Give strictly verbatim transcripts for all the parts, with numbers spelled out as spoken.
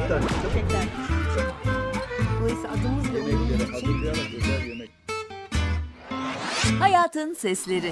çiçekler. Çiçekler. Dolayısıyla adımızla uyumlu Yemeklere için hazırlayarak güzel yemek. Hayatın Sesleri.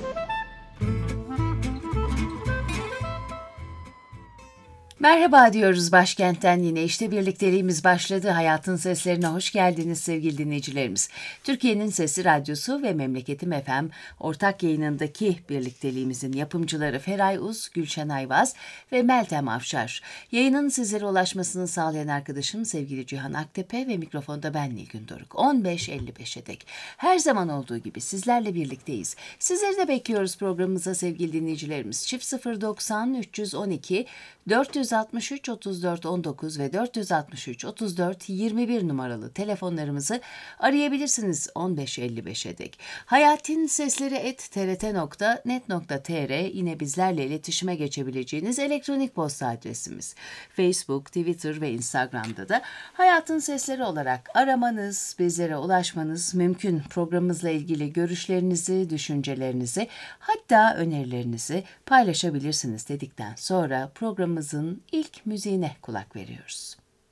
Merhaba diyoruz başkentten yine işte birlikteliğimiz başladı. Hayatın Seslerine hoş geldiniz sevgili dinleyicilerimiz. Türkiye'nin Sesi Radyosu ve Memleketim F M ortak yayınındaki birlikteliğimizin yapımcıları Feray Uz, Gülşen Ayvaz ve Meltem Afşar. Yayının sizlere ulaşmasını sağlayan arkadaşım sevgili Cihan Aktepe ve mikrofonda ben Nilgün Doruk. on beş elli beşe dek her zaman olduğu gibi sizlerle birlikteyiz. Sizleri de bekliyoruz programımıza sevgili dinleyicilerimiz. Çift sıfır doksan üç yüz on iki dört yüz altmış üç otuz dört on dokuz ve dört yüz altmış üç otuz dört yirmi bir numaralı telefonlarımızı arayabilirsiniz on beş elli beşe dek. Hayatin Sesleri et t r t nokta net nokta t r yine bizlerle iletişime geçebileceğiniz elektronik posta adresimiz. Facebook, Twitter ve Instagram'da da Hayatın Sesleri olarak aramanız, bizlere ulaşmanız mümkün. Programımızla ilgili görüşlerinizi, düşüncelerinizi, hatta önerilerinizi paylaşabilirsiniz dedikten sonra programımızın ilk müziğine kulak veriyoruz.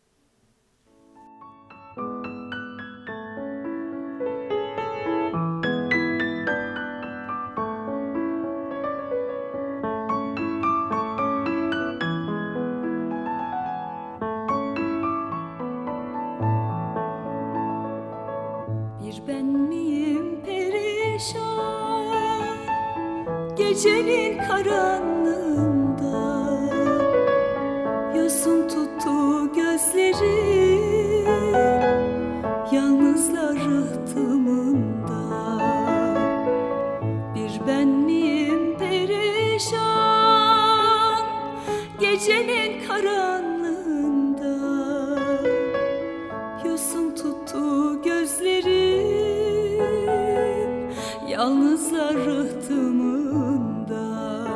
Bir ben miyim perişan gecenin karanlığında, yosun tuttu gözlerim yalnızlar rıhtımında. Bir ben miyim perişan gecenin karanlığında, yosun tuttu gözlerim yalnızlar rıhtımında.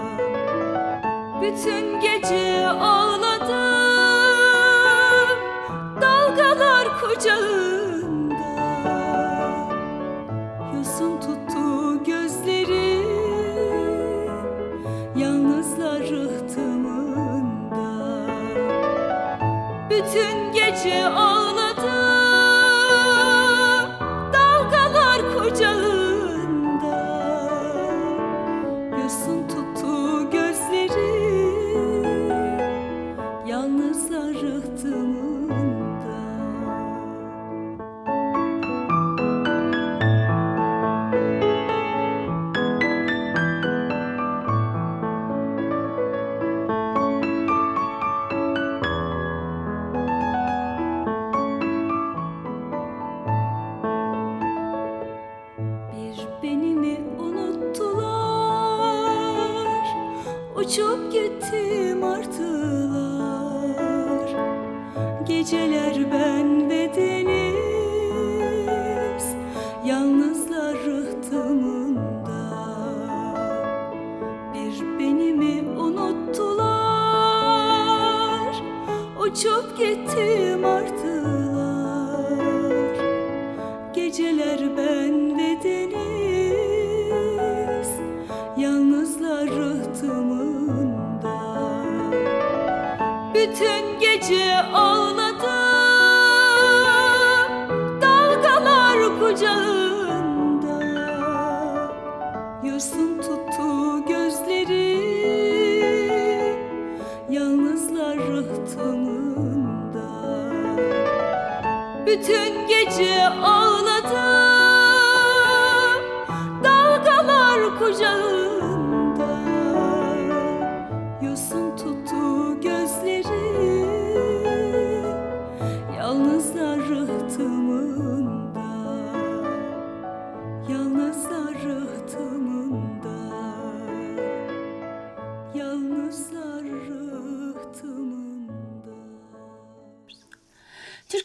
Bütün gece ağladım dalgalar kucağında, yosun tuttu gözlerim yalnızlar rıhtımında. Bütün gece ağladım dalgalar kucağında, yosun tuttu gözlerim yalnızlar rıhtımında. Bir beni mi unuttular, uçup gitti martılar. Geceler ben ve deniz yalnızlar rıhtımında. Bir beni mi unuttular, uçup gitti martılar. Geceler ben ve deniz yalnızlar rıhtımında. Bütün gece ağladım dalgalar kucağında, yosun tuttu gözlerim yalnızlar rıhtımında. Bütün gece ağladım dalgalar kucağında, yosun tuttu gözlerim yalnızlar rıhtımında. Yalnızlar rıhtımında, yalnızlar rıhtımında.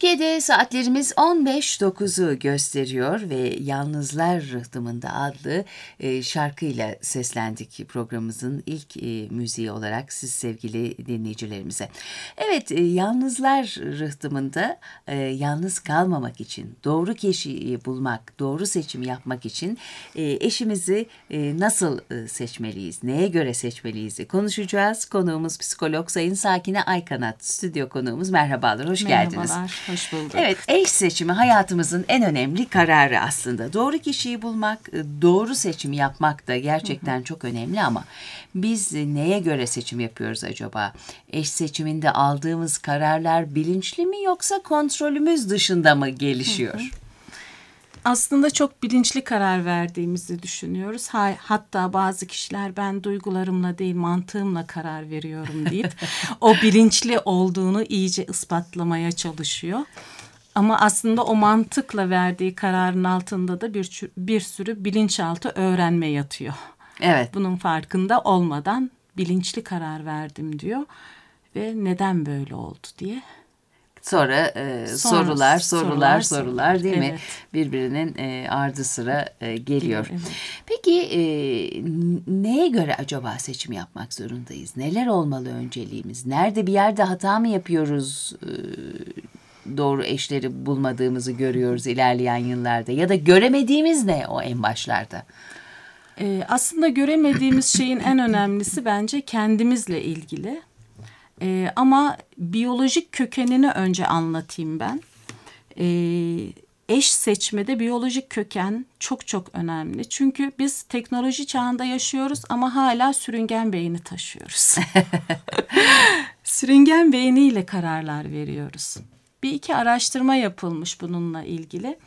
Türkiye'de saatlerimiz on beş dokuzu gösteriyor ve Yalnızlar Rıhtımında adlı e, şarkıyla seslendik programımızın ilk e, müziği olarak siz sevgili dinleyicilerimize. Evet, e, Yalnızlar Rıhtımında e, yalnız kalmamak için, doğru kişiyi bulmak, doğru seçim yapmak için e, eşimizi e, nasıl e, seçmeliyiz, neye göre seçmeliyiz konuşacağız. Konuğumuz psikolog Sayın Sakine Aykanat, stüdyo konuğumuz. Merhabalar, hoş geldiniz. Merhabalar, hoş bulduk. Evet, eş seçimi hayatımızın en önemli kararı aslında. Doğru kişiyi bulmak, doğru seçim yapmak da gerçekten hı hı. çok önemli ama biz neye göre seçim yapıyoruz acaba? Eş seçiminde aldığımız kararlar bilinçli mi yoksa kontrolümüz dışında mı gelişiyor? Hı hı. Aslında çok bilinçli karar verdiğimizi düşünüyoruz. Hatta bazı kişiler ben duygularımla değil mantığımla karar veriyorum deyip o bilinçli olduğunu iyice ispatlamaya çalışıyor. Ama aslında o mantıkla verdiği kararın altında da bir, bir sürü bilinçaltı öğrenme yatıyor. Evet. Bunun farkında olmadan bilinçli karar verdim diyor ve neden böyle oldu diye. Sonra, e, Sonra sorular, sorular, sorular, sorular değil evet. mi? Birbirinin e, ardı sıra e, geliyor. Evet. Peki e, neye göre acaba seçim yapmak zorundayız? Neler olmalı önceliğimiz? Nerede bir yerde hata mı yapıyoruz? E, doğru eşleri bulmadığımızı görüyoruz ilerleyen yıllarda. Ya da göremediğimiz ne o en başlarda? E, aslında göremediğimiz şeyin en önemlisi bence kendimizle ilgili. Ee, ama biyolojik kökenini önce anlatayım ben. Ee, eş seçmede biyolojik köken çok çok önemli. Çünkü biz teknoloji çağında yaşıyoruz ama hala sürüngen beyni taşıyoruz. Sürüngen beyniyle kararlar veriyoruz. Bir iki araştırma yapılmış bununla ilgili.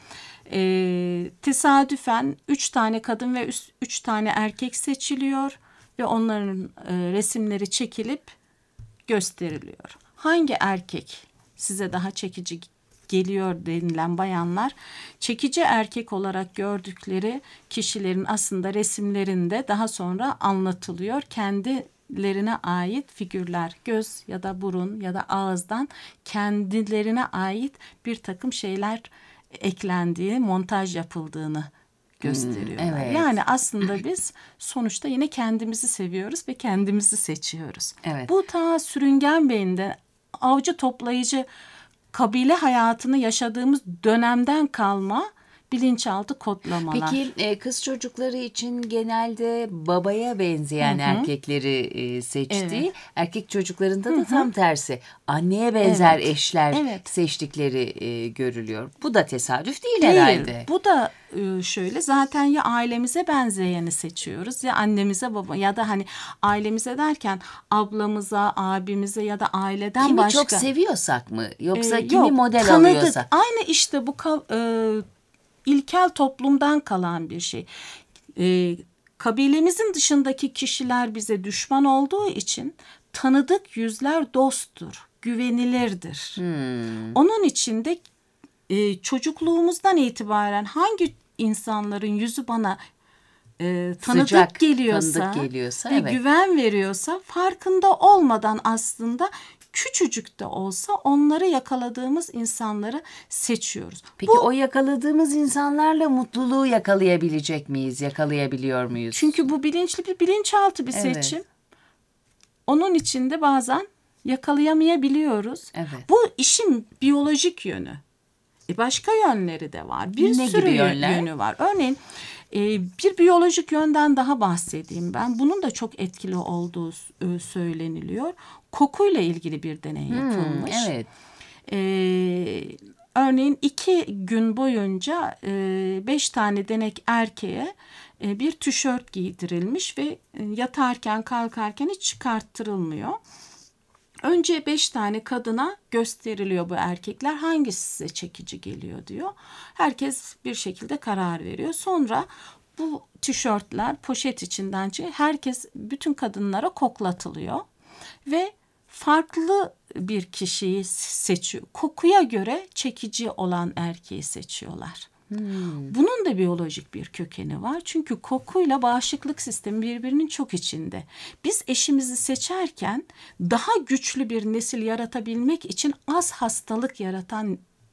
Ee, tesadüfen üç tane kadın ve üç, üç tane erkek seçiliyor ve onların e, resimleri çekilip gösteriliyor. Hangi erkek size daha çekici geliyor denilen bayanlar, çekici erkek olarak gördükleri kişilerin aslında resimlerinde daha sonra anlatılıyor. Kendilerine ait figürler, göz ya da burun ya da ağızdan kendilerine ait bir takım şeyler eklendiği, montaj yapıldığını gösteriyorlar. Hmm, evet. Yani aslında biz sonuçta yine kendimizi seviyoruz ve kendimizi seçiyoruz. Evet. Bu ta sürüngen beyinde avcı toplayıcı kabile hayatını yaşadığımız dönemden kalma bilinçaltı kodlamalar. Peki kız çocukları için genelde babaya benzeyen Hı-hı. erkekleri seçtiği, evet. erkek çocuklarında da Hı-hı. tam tersi anneye benzer evet. eşler evet. seçtikleri görülüyor. Bu da tesadüf değil, değil herhalde. Bu da şöyle, zaten ya ailemize benzeyeni seçiyoruz ya annemize baba ya da hani ailemize derken ablamıza, abimize ya da aileden kimi başka. Kimi çok seviyorsak mı yoksa ee, kimi yok, model tanıdık. Alıyorsa? Aynı işte bu e, ilkel toplumdan kalan bir şey. Ee, kabilemizin dışındaki kişiler bize düşman olduğu için tanıdık yüzler dosttur, güvenilirdir. Hmm. Onun için de e, çocukluğumuzdan itibaren hangi insanların yüzü bana e, tanıdık Sıcak, geliyorsa, tanıdık geliyorsa ve evet. güven veriyorsa farkında olmadan aslında küçücük de olsa onları yakaladığımız insanları seçiyoruz. Peki bu, o yakaladığımız insanlarla mutluluğu yakalayabilecek miyiz? Yakalayabiliyor muyuz? Çünkü bu bilinçli bir bilinçaltı bir evet. seçim. Onun için de bazen yakalayamayabiliyoruz. Evet. Bu işin biyolojik yönü. E başka yönleri de var. Bir ne sürü yönü var. Örneğin e, bir biyolojik yönden daha bahsedeyim ben. Bunun da çok etkili olduğu e, söyleniliyor. Kokuyla ilgili bir deney yapılmış. Hmm, evet. Ee, örneğin iki gün boyunca e, beş tane denek erkeğe e, bir tişört giydirilmiş ve e, yatarken kalkarken hiç çıkarttırılmıyor. Önce beş tane kadına gösteriliyor bu erkekler. Hangisi size çekici geliyor diyor. Herkes bir şekilde karar veriyor. Sonra bu tişörtler poşet içinden çıkıyor. Herkes bütün kadınlara koklatılıyor. Ve farklı bir kişiyi seçiyor. Kokuya göre çekici olan erkeği seçiyorlar. Hmm. Bunun da biyolojik bir kökeni var. Çünkü kokuyla bağışıklık sistemi birbirinin çok içinde. Biz eşimizi seçerken daha güçlü bir nesil yaratabilmek için az hastalık yaratan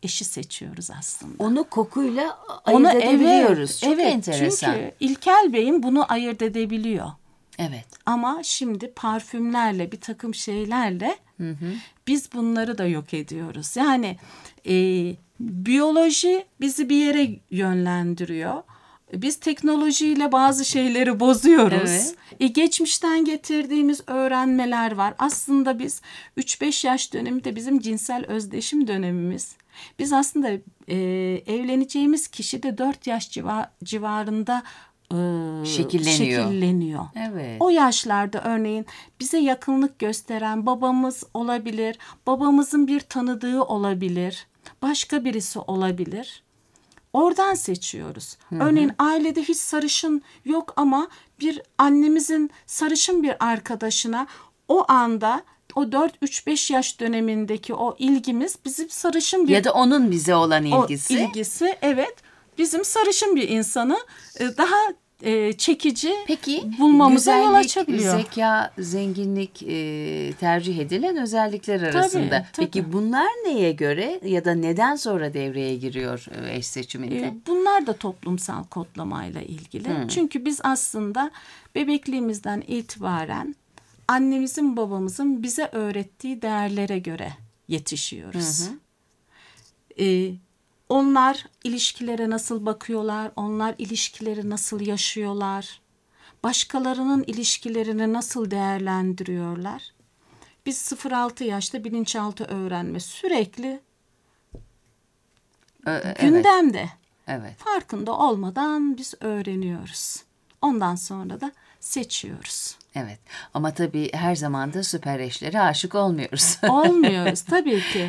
eşi seçiyoruz aslında. Onu kokuyla ayırt Onu, edebiliyoruz. Evet, Çok evet, enteresan. Çünkü İlkel Beyin bunu ayırt edebiliyor. Evet. Ama şimdi parfümlerle, bir takım şeylerle hı hı. biz bunları da yok ediyoruz. Yani e, biyoloji bizi bir yere yönlendiriyor. Biz teknolojiyle bazı şeyleri bozuyoruz. Evet. E, geçmişten getirdiğimiz öğrenmeler var. Aslında biz üç beş yaş dönemi de bizim cinsel özdeşim dönemimiz. Biz aslında e, evleneceğimiz kişi de dört yaş civa, civarında e, şekilleniyor. şekilleniyor. Evet. O yaşlarda örneğin bize yakınlık gösteren babamız olabilir. Babamızın bir tanıdığı olabilir. Başka birisi olabilir. Oradan seçiyoruz. Hı hı. Örneğin ailede hiç sarışın yok ama bir annemizin sarışın bir arkadaşına o anda o dört üç beş yaş dönemindeki o ilgimiz bizim sarışın bir... Ya da onun bize olan ilgisi. O ilgisi evet bizim sarışın bir insanı daha e, çekici Peki, bulmamıza yol açabiliyor. Zeka, zenginlik e, tercih edilen özellikler arasında. Tabii, tabii. Peki bunlar neye göre ya da neden sonra devreye giriyor eş seçiminde? E, bunlar da toplumsal kodlamayla ilgili. Hmm. Çünkü biz aslında bebekliğimizden itibaren annemizin babamızın bize öğrettiği değerlere göre yetişiyoruz. Hı hı. E, Onlar ilişkilere nasıl bakıyorlar, onlar ilişkileri nasıl yaşıyorlar, başkalarının ilişkilerini nasıl değerlendiriyorlar. Biz sıfır altı yaşta bilinçaltı öğrenme sürekli evet. gündemde. Evet. Farkında olmadan biz öğreniyoruz. Ondan sonra da seçiyoruz. Evet ama tabii her zaman da süper eşlere aşık olmuyoruz. Olmuyoruz tabii ki.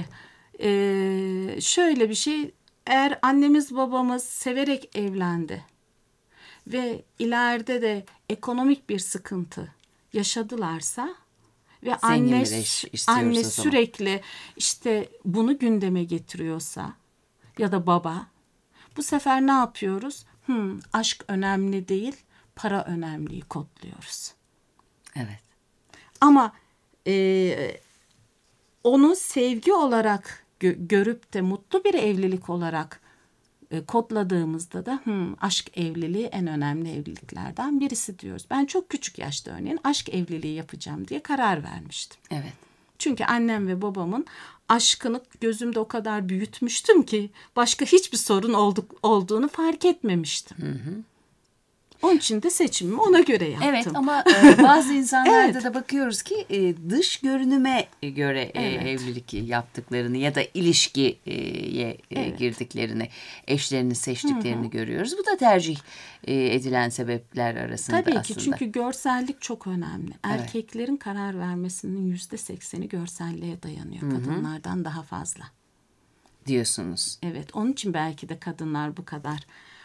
Ee, şöyle bir şey, eğer annemiz babamız severek evlendi ve ileride de ekonomik bir sıkıntı yaşadılarsa ve Zengin anne, bir eş anne sürekli işte bunu gündeme getiriyorsa ya da baba, bu sefer ne yapıyoruz? Hmm, aşk önemli değil, para önemliyi kodluyoruz. Evet. Ama e, onu sevgi olarak gö- görüp de mutlu bir evlilik olarak e, kodladığımızda da hmm, aşk evliliği en önemli evliliklerden birisi diyoruz. Ben çok küçük yaşta örneğin aşk evliliği yapacağım diye karar vermiştim. Evet. Çünkü annem ve babamın aşkını gözümde o kadar büyütmüştüm ki başka hiçbir sorun olduk, olduğunu fark etmemiştim. Hı hı. Onun için de seçimimi ona göre yaptım. Evet ama e, bazı insanlarda evet. da bakıyoruz ki e, dış görünüme göre e, evet. evlilik yaptıklarını ya da ilişkiye e, evet. girdiklerini, eşlerini seçtiklerini Hı-hı. görüyoruz. Bu da tercih e, edilen sebepler arasında Tabii aslında. Tabii ki çünkü görsellik çok önemli. Evet. Erkeklerin karar vermesinin yüzde sekseni görselliğe dayanıyor. Hı-hı. Kadınlardan daha fazla. Diyorsunuz. Evet, onun için belki de kadınlar bu kadar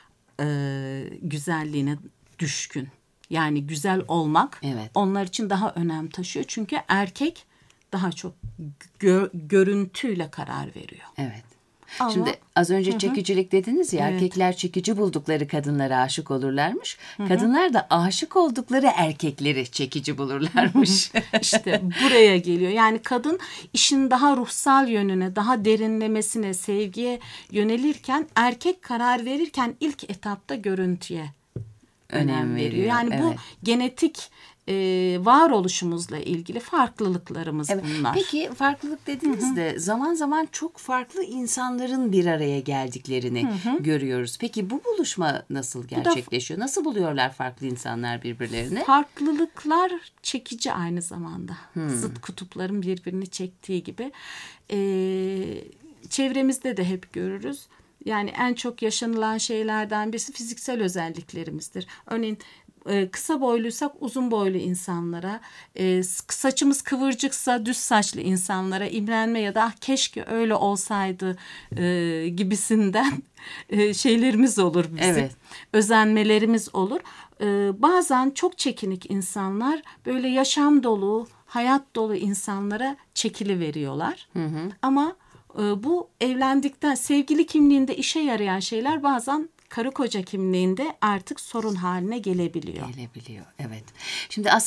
e, güzelliğine düşkün. Yani güzel olmak evet. onlar için daha önem taşıyor. Çünkü erkek daha çok gö- görüntüyle karar veriyor. Evet. Ama, Şimdi az önce hı hı. çekicilik dediniz ya, evet. erkekler çekici buldukları kadınlara aşık olurlarmış. Hı hı. Kadınlar da aşık oldukları erkekleri çekici bulurlarmış. İşte buraya geliyor. Yani kadın işin daha ruhsal yönüne, daha derinlemesine, sevgiye yönelirken, erkek karar verirken ilk etapta görüntüye önem, önem veriyor. veriyor. Yani evet. bu genetik e, varoluşumuzla ilgili farklılıklarımız evet. bunlar. Peki farklılık dediğinizde Hı-hı. zaman zaman çok farklı insanların bir araya geldiklerini Hı-hı. görüyoruz. Peki bu buluşma nasıl gerçekleşiyor? Da, nasıl buluyorlar farklı insanlar birbirlerini? Farklılıklar çekici aynı zamanda. Hı. Zıt kutupların birbirini çektiği gibi. E, çevremizde de hep görürüz. Yani en çok yaşanılan şeylerden birisi fiziksel özelliklerimizdir. Örneğin kısa boyluysak uzun boylu insanlara, saçımız kıvırcıksa düz saçlı insanlara imrenme ya da keşke öyle olsaydı gibisinden şeylerimiz olur bizim. Evet. Özenmelerimiz olur. Bazen çok çekinik insanlar böyle yaşam dolu, hayat dolu insanlara çekili veriyorlar. Hı hı. Ama bu evlendikten, sevgili kimliğinde işe yarayan şeyler bazen karı koca kimliğinde artık sorun haline gelebiliyor. Gelebiliyor, evet. Şimdi aslında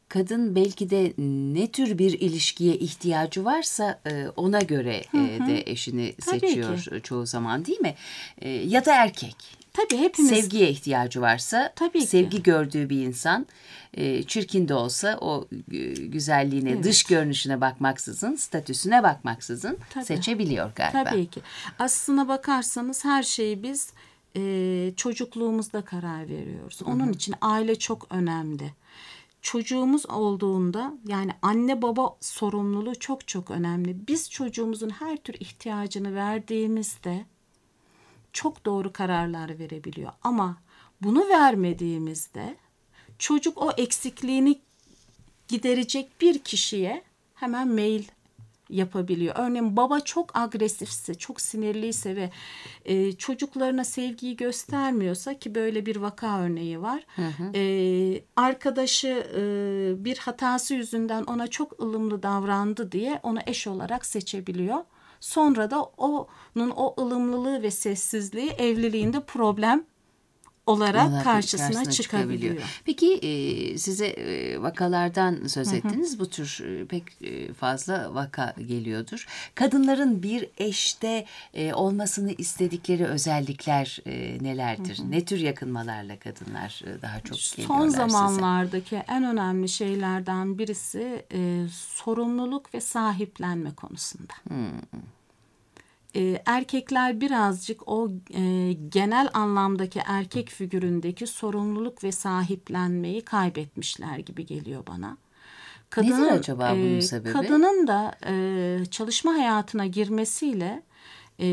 kadın belki de ne tür bir ilişkiye ihtiyacı varsa e, ona göre e, de eşini Tabii seçiyor ki. çoğu zaman, değil mi? E, ya da erkek. Tabii hepimiz. Sevgiye ihtiyacı varsa, Tabii ki. sevgi gördüğü bir insan, e, çirkin de olsa o e, güzelliğine, Evet. dış görünüşüne bakmaksızın, statüsüne bakmaksızın Tabii. seçebiliyor galiba. Tabii ki. Aslına bakarsanız her şeyi biz e, çocukluğumuzda karar veriyoruz. Onun için aile çok önemli. Çocuğumuz olduğunda yani anne baba sorumluluğu çok çok önemli. Biz çocuğumuzun her tür ihtiyacını verdiğimizde çok doğru kararlar verebiliyor. Ama bunu vermediğimizde çocuk o eksikliğini giderecek bir kişiye hemen meyil yapabiliyor. Örneğin baba çok agresifse, çok sinirliyse ve e, çocuklarına sevgiyi göstermiyorsa, ki böyle bir vaka örneği var. Hı hı. E, arkadaşı e, bir hatası yüzünden ona çok ılımlı davrandı diye onu eş olarak seçebiliyor. Sonra da onun o ılımlılığı ve sessizliği evliliğinde problem olarak Onlar karşısına, karşısına çıkabiliyor. Peki e, size e, vakalardan söz ettiniz. Hı hı. Bu tür e, pek e, fazla vaka geliyordur. Kadınların bir eşte e, olmasını istedikleri özellikler e, nelerdir? Hı hı. Ne tür yakınmalarla kadınlar e, daha çok geliyorlar Son size? zamanlardaki en önemli şeylerden birisi e, sorumluluk ve sahiplenme konusunda. Hı. Ee, erkekler birazcık o e, genel anlamdaki erkek figüründeki sorumluluk ve sahiplenmeyi kaybetmişler gibi geliyor bana. Kadının, Nedir acaba bunun e, sebebi? Kadının da e, çalışma hayatına girmesiyle e,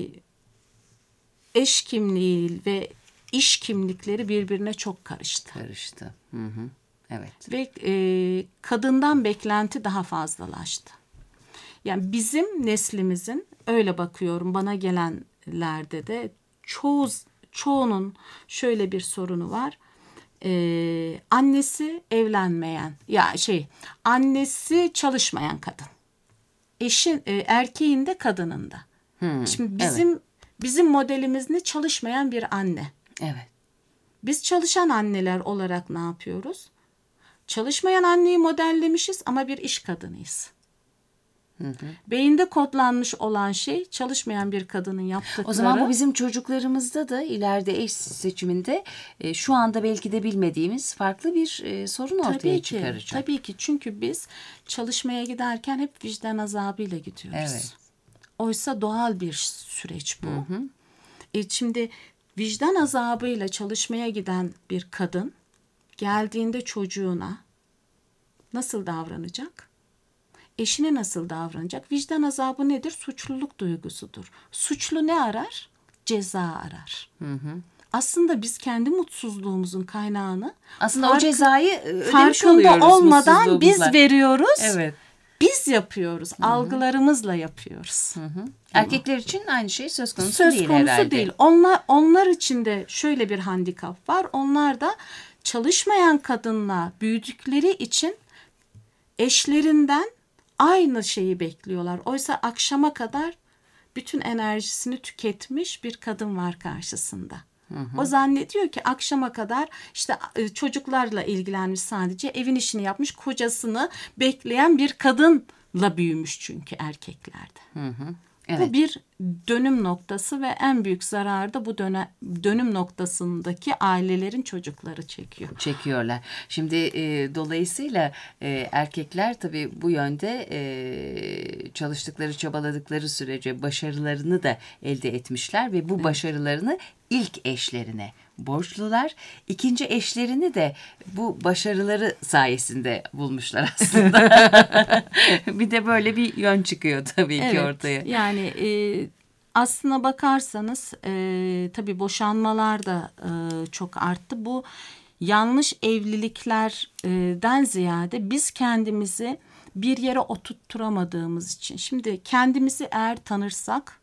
eş kimliği ve iş kimlikleri birbirine çok karıştı. Karıştı. Hı hı. Evet. Ve e, kadından beklenti daha fazlalaştı. Yani bizim neslimizin, öyle bakıyorum bana gelenlerde de çoğu çoğunun şöyle bir sorunu var. Ee, annesi evlenmeyen, ya şey, annesi çalışmayan kadın. Eşin, e, erkeğin de kadının da. Hmm, Şimdi bizim evet. bizim modelimiz ne? Çalışmayan bir anne. Evet. Biz çalışan anneler olarak ne yapıyoruz? Çalışmayan anneyi modellemişiz ama bir iş kadınıyız. Hı hı. Beyinde kodlanmış olan şey çalışmayan bir kadının yaptıkları. O zaman bu bizim çocuklarımızda da ileride eş seçiminde e, şu anda belki de bilmediğimiz farklı bir e, sorun ortaya tabii ki, çıkaracak. Tabii ki, çünkü biz çalışmaya giderken hep vicdan azabıyla gidiyoruz. Evet. Oysa doğal bir süreç bu. Hı hı. E, şimdi vicdan azabıyla çalışmaya giden bir kadın geldiğinde çocuğuna nasıl davranacak? Eşine nasıl davranacak? Vicdan azabı nedir? Suçluluk duygusudur. Suçlu ne arar? Ceza arar. Hı hı. Aslında biz kendi mutsuzluğumuzun kaynağını aslında fark, o cezayı farkında olmadan biz veriyoruz. Evet. Biz yapıyoruz. Hı hı. Algılarımızla yapıyoruz. Hı hı. Erkekler için aynı şey söz konusu söz değil konusu herhalde. değil. Onlar onlar için de şöyle bir handikap var. Onlar da çalışmayan kadınla büyüdükleri için eşlerinden aynı şeyi bekliyorlar. Oysa akşama kadar bütün enerjisini tüketmiş bir kadın var karşısında. Hı hı. O zannediyor ki akşama kadar işte çocuklarla ilgilenmiş, sadece evin işini yapmış, kocasını bekleyen bir kadınla büyümüş çünkü erkeklerde. Hı hı. Evet. Bu bir dönüm noktası ve en büyük zararı da bu döne, dönüm noktasındaki ailelerin çocukları çekiyor. Çekiyorlar. Şimdi e, dolayısıyla e, erkekler tabii bu yönde e, çalıştıkları, çabaladıkları sürece başarılarını da elde etmişler ve bu evet. başarılarını ilk eşlerine borçlular. İkinci eşlerini de bu başarıları sayesinde bulmuşlar aslında. Bir de böyle bir yön çıkıyor tabii evet, ki ortaya. Yani e, aslına bakarsanız e, tabii boşanmalar da e, çok arttı. Bu yanlış evliliklerden ziyade biz kendimizi bir yere oturtturamadığımız için. Şimdi kendimizi eğer tanırsak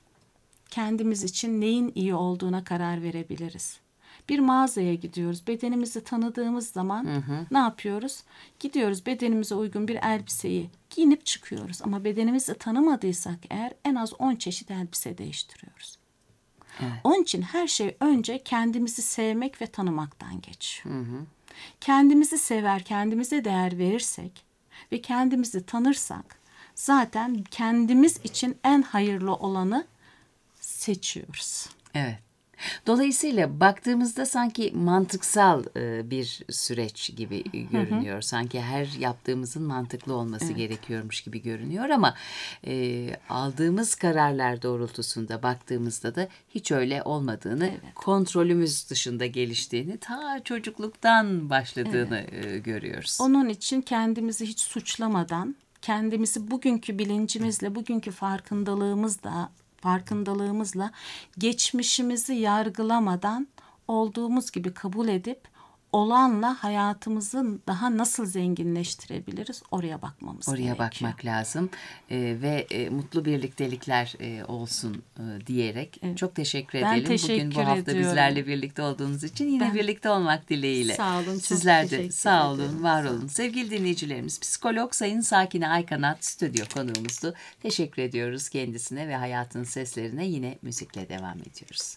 kendimiz için neyin iyi olduğuna karar verebiliriz. Bir mağazaya gidiyoruz. Bedenimizi tanıdığımız zaman hı hı. ne yapıyoruz? Gidiyoruz, bedenimize uygun bir elbiseyi giyinip çıkıyoruz. Ama bedenimizi tanımadıysak eğer en az on çeşit elbise değiştiriyoruz. Evet. Onun için her şey önce kendimizi sevmek ve tanımaktan geçiyor. Hı hı. kendimizi sever, kendimize değer verirsek ve kendimizi tanırsak zaten kendimiz için en hayırlı olanı seçiyoruz. Evet. Dolayısıyla baktığımızda sanki mantıksal e, bir süreç gibi görünüyor. Hı hı. Sanki her yaptığımızın mantıklı olması evet. gerekiyormuş gibi görünüyor ama e, aldığımız kararlar doğrultusunda baktığımızda da hiç öyle olmadığını, evet. kontrolümüz dışında geliştiğini, ta çocukluktan başladığını evet. e, görüyoruz. Onun için kendimizi hiç suçlamadan, kendimizi bugünkü bilincimizle, bugünkü farkındalığımızla farkındalığımızla geçmişimizi yargılamadan olduğumuz gibi kabul edip olanla hayatımızı daha nasıl zenginleştirebiliriz oraya bakmamız oraya gerekiyor. Oraya bakmak lazım ee, ve e, mutlu birliktelikler e, olsun e, diyerek evet. çok teşekkür ben edelim. Teşekkür Bugün bu hafta ediyorum. bizlerle birlikte olduğunuz için yine ben, birlikte olmak dileğiyle. Sağ olun. Sizler de sağ olun, ederim. var olun. Sevgili dinleyicilerimiz, psikolog Sayın Sakine Aykanat stüdyo konuğumuzdu. Teşekkür ediyoruz kendisine ve Hayatın Seslerine. Yine müzikle devam ediyoruz.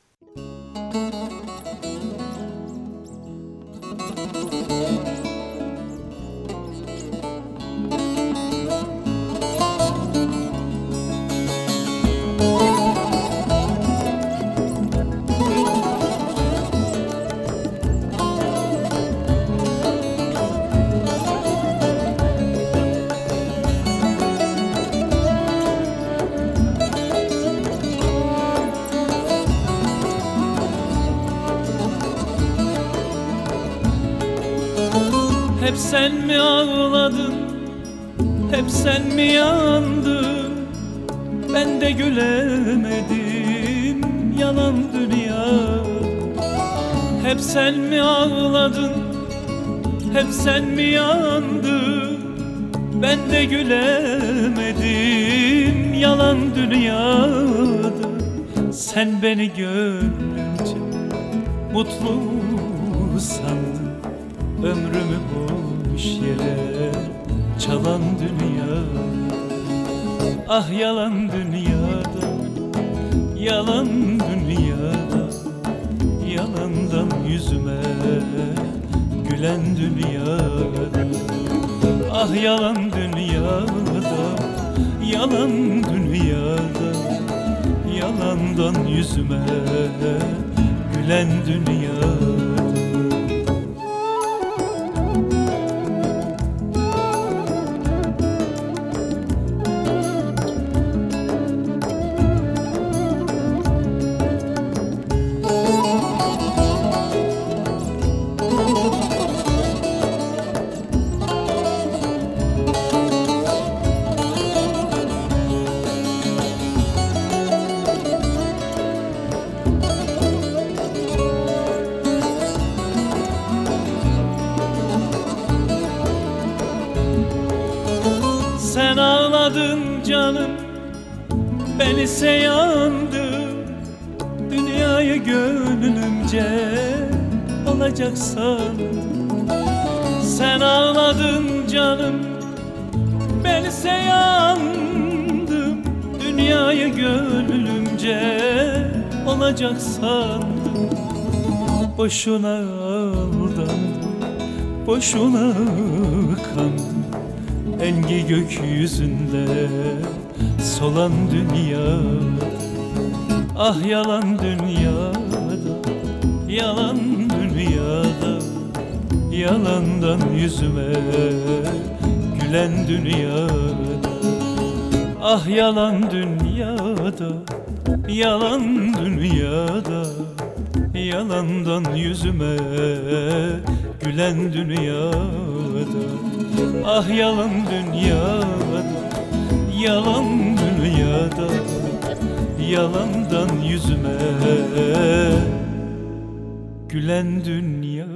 Hep sen mi ağladın, hep sen mi yandın, ben de gülemedim yalan dünya. Hep sen mi ağladın, hep sen mi yandın, ben de gülemedim yalan dünyada. Sen beni gönlünce mutlu sandın, ömrümü boş yere çalan dünya. Ah yalan dünyada, yalan dünyada, yalandan yüzüme gülen dünyada. Ah yalan dünyada, yalan dünyada, yalandan yüzüme gülen dünyada. Sen ağladın canım, ben ise yandım, dünyayı gönlümce alacak sandım. Sen ağladın canım, ben ise yandım, dünyayı gönlümce alacak sandım. Boşuna aldandım, boşuna kandım, engi gökyüzünde solan dünya. Ah yalan dünyada, yalan dünyada, yalandan yüzüme gülen dünyada. Ah yalan dünyada, yalan dünyada, yalandan yüzüme gülen dünyada. Ah yalan dünyada, yalan dünyada, yalandan yüzüme gülen dünyada.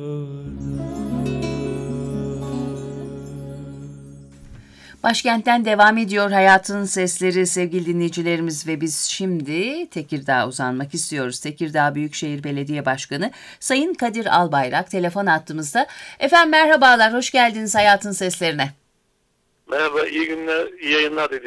Başkentten devam ediyor Hayatın Sesleri sevgili dinleyicilerimiz ve biz şimdi Tekirdağ'a uzanmak istiyoruz. Tekirdağ Büyükşehir Belediye Başkanı Sayın Kadir Albayrak telefon attığımızda. Efendim merhabalar, hoş geldiniz Hayatın Seslerine. Merhaba, iyi günler, iyi yayınlar diliyorum.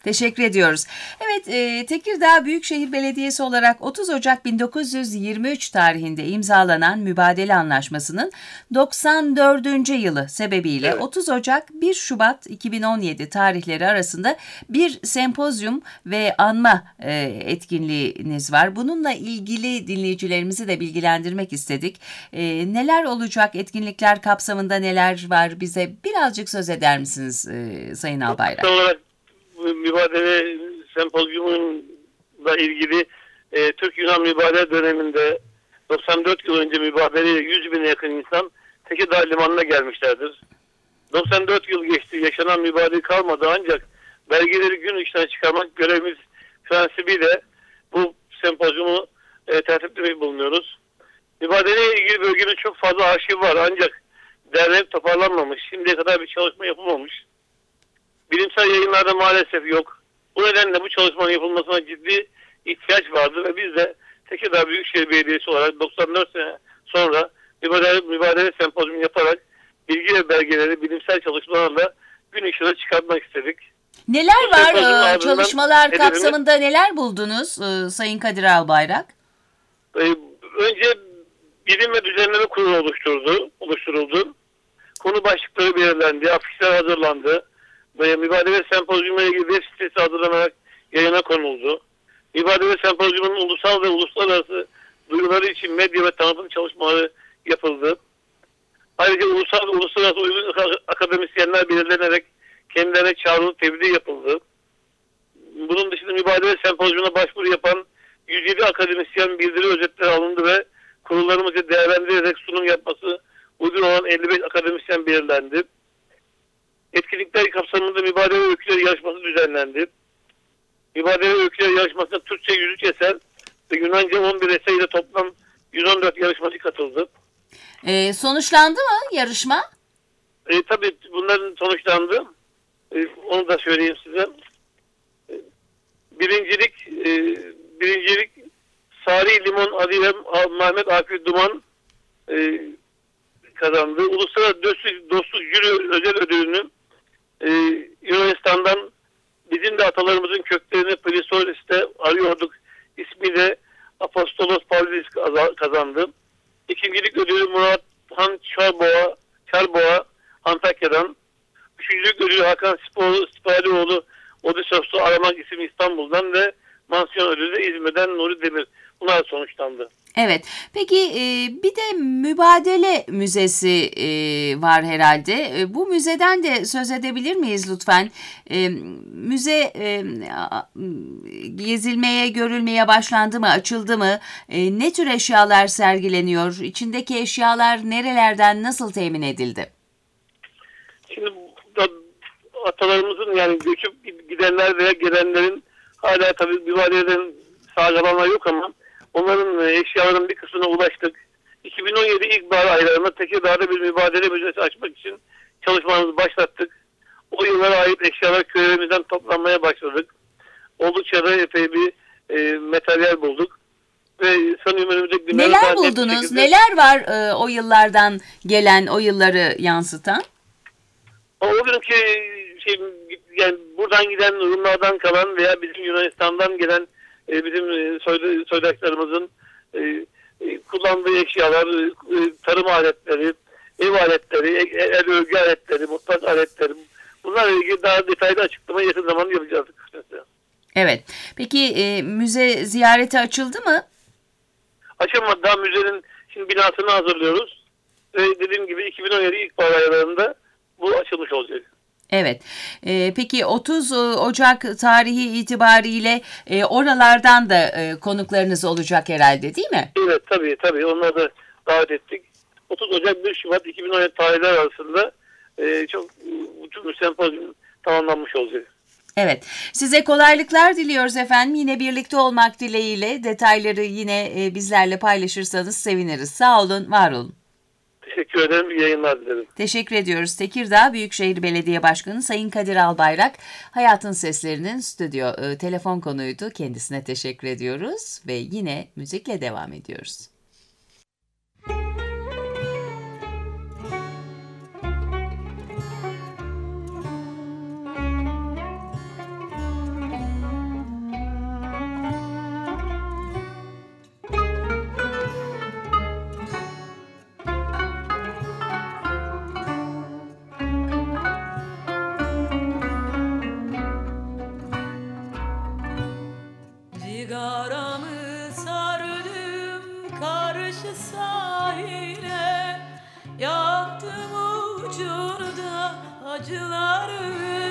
Teşekkür ediyoruz. Evet, e, Tekirdağ Büyükşehir Belediyesi olarak otuz Ocak bin dokuz yüz yirmi üç tarihinde imzalanan Mübadele Anlaşması'nın doksan dördüncü yılı sebebiyle evet. otuz Ocak bir Şubat iki bin on yedi tarihleri arasında bir sempozyum ve anma e, etkinliğiniz var. Bununla ilgili dinleyicilerimizi de bilgilendirmek istedik. E, neler olacak, etkinlikler kapsamında neler var, bize birazcık söz eder misiniz e, Sayın Albayrak? Olarak mübadele sempozyumunla ilgili e, Türk-Yunan mübadele döneminde doksan dört yıl önce mübadeleyle yüz bine yakın insan Tekirdağ Limanı'na gelmişlerdir. doksan dört yıl geçti, yaşanan mübadele kalmadı ancak belgeleri gün ışığına çıkarmak görevimiz prensibiyle bu sempozyumu e, tertiplemeyi bulunuyoruz. Mübadeleyle ilgili bölgenin çok fazla arşiv var ancak derlenip toparlanmamış. Şimdiye kadar bir çalışma yapılmamış. Bilimsel yayınlarda maalesef yok. Bu nedenle bu çalışmanın yapılmasına ciddi ihtiyaç vardı ve biz de Tekirdağ Büyükşehir Belediyesi olarak doksan dört sene sonra mübadele, mübadele sempozyumu yaparak bilgi ve belgeleri bilimsel çalışmalarla gün ışığına çıkartmak istedik. Neler var e, çalışmalar kapsamında neler buldunuz e, Sayın Kadir Albayrak? E, önce bilim ve düzenleme kurulu oluşturuldu, oluşturuldu. Konu başlıkları belirlendi, afişler hazırlandı. Ve mübadele sempozyumuna ilgili web sitesi hazırlanarak yayına konuldu. Mübadele sempozyumunun ulusal ve uluslararası duyuruları için medya ve tanıtım çalışmaları yapıldı. Ayrıca ulusal ve uluslararası uygun akademisyenler belirlenerek kendilerine çağrılıp tebliğ yapıldı. Bunun dışında mübadele sempozyumuna başvuru yapan yüz yedi akademisyen bildiri özetleri alındı ve kurullarımızı değerlendirerek sunum yapması uygun olan elli beş akademisyen belirlendi. Etkinlikler kapsamında mübadele öyküleri yarışması düzenlendi. Mübadele öyküleri yarışmasında Türkçe yüz üç eser ve Yunanca on bir eser ile toplam yüz on dört yarışmacı katıldı. E, sonuçlandı mı yarışma? E, tabii bunların sonuçlandı. E, onu da söyleyeyim size. E, birincilik e, birincilik Salih Limon Adile Mehmet Akif Duman e, kazandı. Uluslararası Dostluk, Dostluk Jüri Özel Ödülünü e, Yunanistan'dan bizim de atalarımızın köklerini Plisoris'te arıyorduk ismiyle Apostolos Pavlis kazandı. İkincilik ödülü Murat Han Çarboğa, Çarboğa Antakya'dan. Üçüncülük ödülü Hakan Siparioğlu Odysseus'u Aramak isimli İstanbul'dan ve mansiyon ödülü de İzmir'den Nuri Demir. Bunlar sonuçlandı. Evet. Peki e, bir de Mübadele Müzesi e, var herhalde. E, bu müzeden de söz edebilir miyiz lütfen? E, müze e, gezilmeye, görülmeye başlandı mı, açıldı mı? E, ne tür eşyalar sergileniyor? İçindeki eşyalar nerelerden, nasıl temin edildi? Şimdi atalarımızın yani göçüp gidenler veya gelenlerin hala tabii mübadeleden sağlananlar yok ama onların eşyalarının bir kısmına ulaştık. iki bin on yedi ilkbahar aylarında Tekirdağ'da bir mübadele müzesi açmak için çalışmalarımızı başlattık. O yıllara ait eşyalar köylerimizden toplanmaya başladık. Oldukça da epey bir e, materyal bulduk. Ve sanıyorum önümüzdeki günlerde... Neler buldunuz? Şekilde... Neler var e, o yıllardan gelen, o yılları yansıtan? O günkü şey, yani buradan giden Rumlardan kalan veya bizim Yunanistan'dan gelen e, bizim e, soy, soydaşlarımızın e, e, kullandığı eşyalar, e, tarım aletleri, ev aletleri, el örgü aletleri, mutfak aletleri, bunlarla ilgili daha detaylı açıklama yakın zamanda yapacağız. Evet. Peki e, müze ziyareti açıldı mı? Açılmadı. Daha müzenin şimdi binasını hazırlıyoruz. Ve dediğim gibi iki bin on yedi ilkbahar aylarında bu açılmış olacak. Evet. Ee, peki otuz Ocak tarihi itibariyle e, oralardan da e, konuklarınız olacak herhalde, değil mi? Evet, tabii tabii. Onları da davet ettik. otuz Ocak bir Şubat iki bin on yedi tarihler arasında e, çok bütün sempozyum tamamlanmış olacak. Evet. Size kolaylıklar diliyoruz efendim. Yine birlikte olmak dileğiyle detayları yine e, bizlerle paylaşırsanız seviniriz. Sağ olun, var olun. Teşekkür ederim. İyi yayınlar dilerim. Teşekkür ediyoruz. Tekirdağ Büyükşehir Belediye Başkanı Sayın Kadir Albayrak, Hayatın Seslerinin stüdyo e, telefon konuydu. Kendisine teşekkür ediyoruz ve yine müzikle devam ediyoruz. acıları,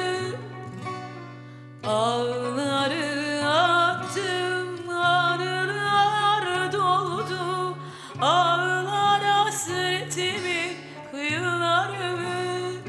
ağları attım, anılar doldu, ağlar hasretimin kıyıları.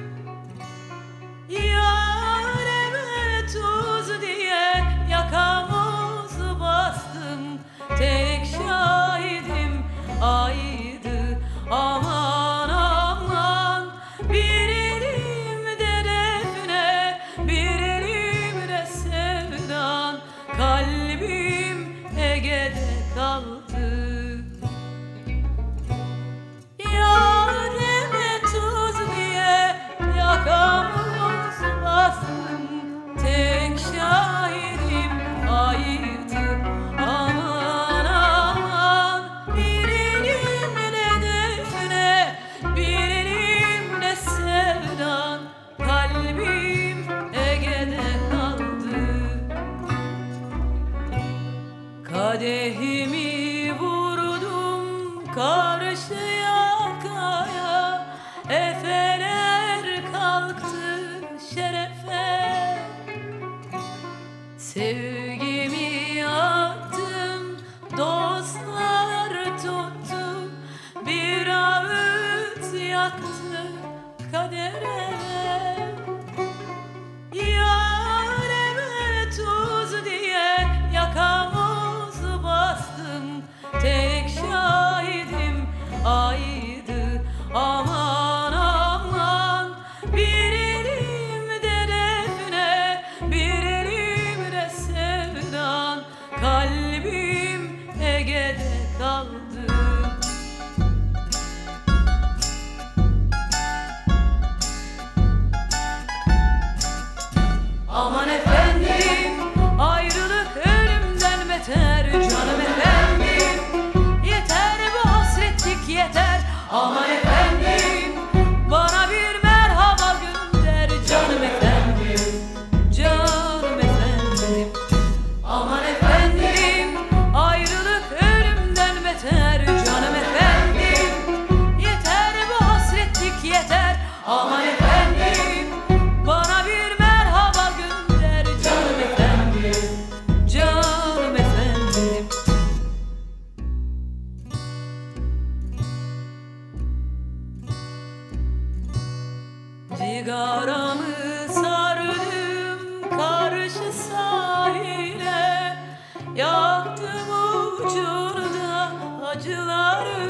Yareme tuz diye yakamoz bastım, tek şahidim aydı. Aman aman, bir elimde defne, bir elimde sevdan, kalbim Ege'de kaldı. Yareme tuz diye yakamoz bastım, tek şahidim aydı. Aman aman, bir elimde defne, bir elimde sevdan, kalbim Ege'de kaldı. Kadehimi vurdum karşı yakaya, efeler kalktı şerefe. Sevgimi attım, dostlar tuttu, bir ağıt yaktı kadere. Yareme tuz diye yakamoz bastım, tek şahidim aydı. Aman aman, bir elimde defne, bir elimde sevdan, kalbim Ege'de kaldı. Aman efendim, ayrılık ölümden beter, canım efendim, yeter bu hasretlik yeter. Aman efendim, bana bir merhaba gönder, canım efendim, canım efendim. Aman efendim, ayrılık ölümden beter, canım efendim, yeter bu hasretlik yeter. Aman efendim, bana bir merhaba gönder, canım efendim, canım efendim. Cigaramı sardım karşı sahile, yaktım ucunda acıları,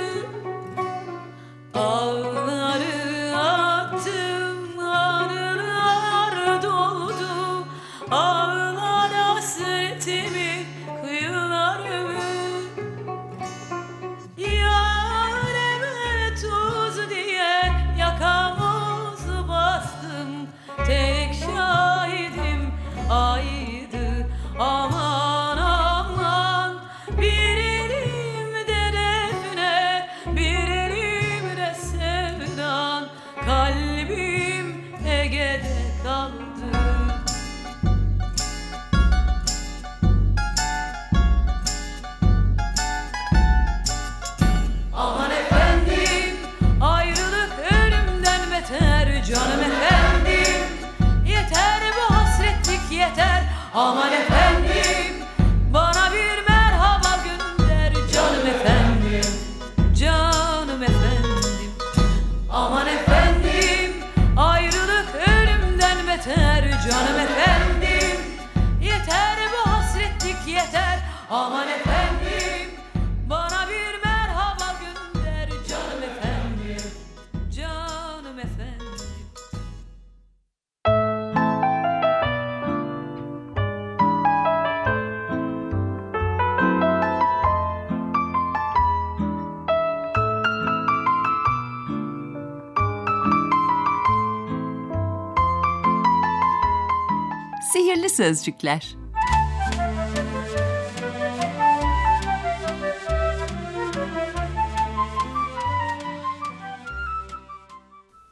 ağları attım, anılar doldu, ağlar hasretimin kıyıları. Yareme tuz diye yakamoz bastım, tek şahidim aydı. Aman aman, bir elimde defne, bir elimde sevdan, kalbim Ege'de kaldı. Aman efendim, ayrılık ölümden beter, canım efendim, yeter bu hasretlik yeter. Aman efendim, bana bir merhaba gönder, canım efendim, canım efendim. Aman efendim, ayrılık ölümden beter, canım efendim, yeter bu hasretlik yeter. Aman efendim, bana bir merhaba gönder, canım efendim, canım efendim. Sihirli sözcükler.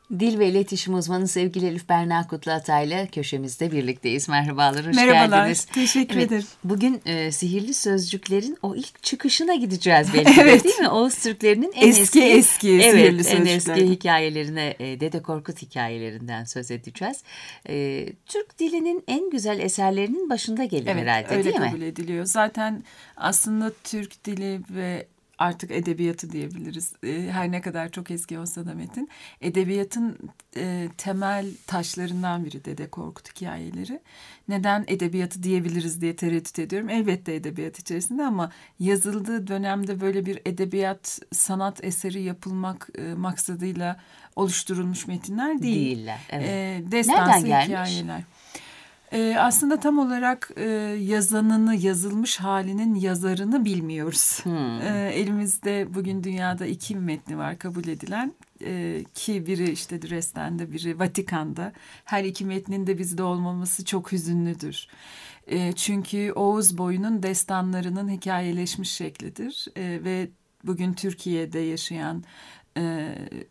Dil ve iletişim uzmanı sevgili Elif Berna Kutluatay'la köşemizde birlikteyiz. Merhabalar, hoş Merhabalar, geldiniz. teşekkür evet, ederim. Bugün e, sihirli sözcüklerin o ilk çıkışına gideceğiz belki evet. de, değil mi? Oğuz Türklerinin en eski eski, eski evet, sihirli en sözcükler. eski hikayelerine, e, Dede Korkut hikayelerinden söz edeceğiz. E, Türk dilinin en güzel eserlerinin başında gelir evet, herhalde, öyle değil mi? kabul ediliyor. Zaten aslında Türk dili ve artık edebiyatı diyebiliriz. Her ne kadar çok eski olsa da metin. Edebiyatın e, temel taşlarından biri Dede Korkut hikayeleri. Neden edebiyatı diyebiliriz diye tereddüt ediyorum. Elbette edebiyat içerisinde ama yazıldığı dönemde böyle bir edebiyat sanat eseri yapılmak e, maksadıyla oluşturulmuş metinler değil. Değiller. Evet. E, destansı Nereden gelmiş? hikayeler. Ee, aslında tam olarak e, yazanını, yazılmış halinin yazarını bilmiyoruz. Hmm. Ee, elimizde bugün dünyada iki metni var kabul edilen. Ee, ki biri işte Dresden'de, biri Vatikan'da. Her iki metnin de bizde olmaması çok hüzünlüdür. Ee, çünkü Oğuz boyunun destanlarının hikayeleşmiş şeklidir. Ee, ve bugün Türkiye'de yaşayan E,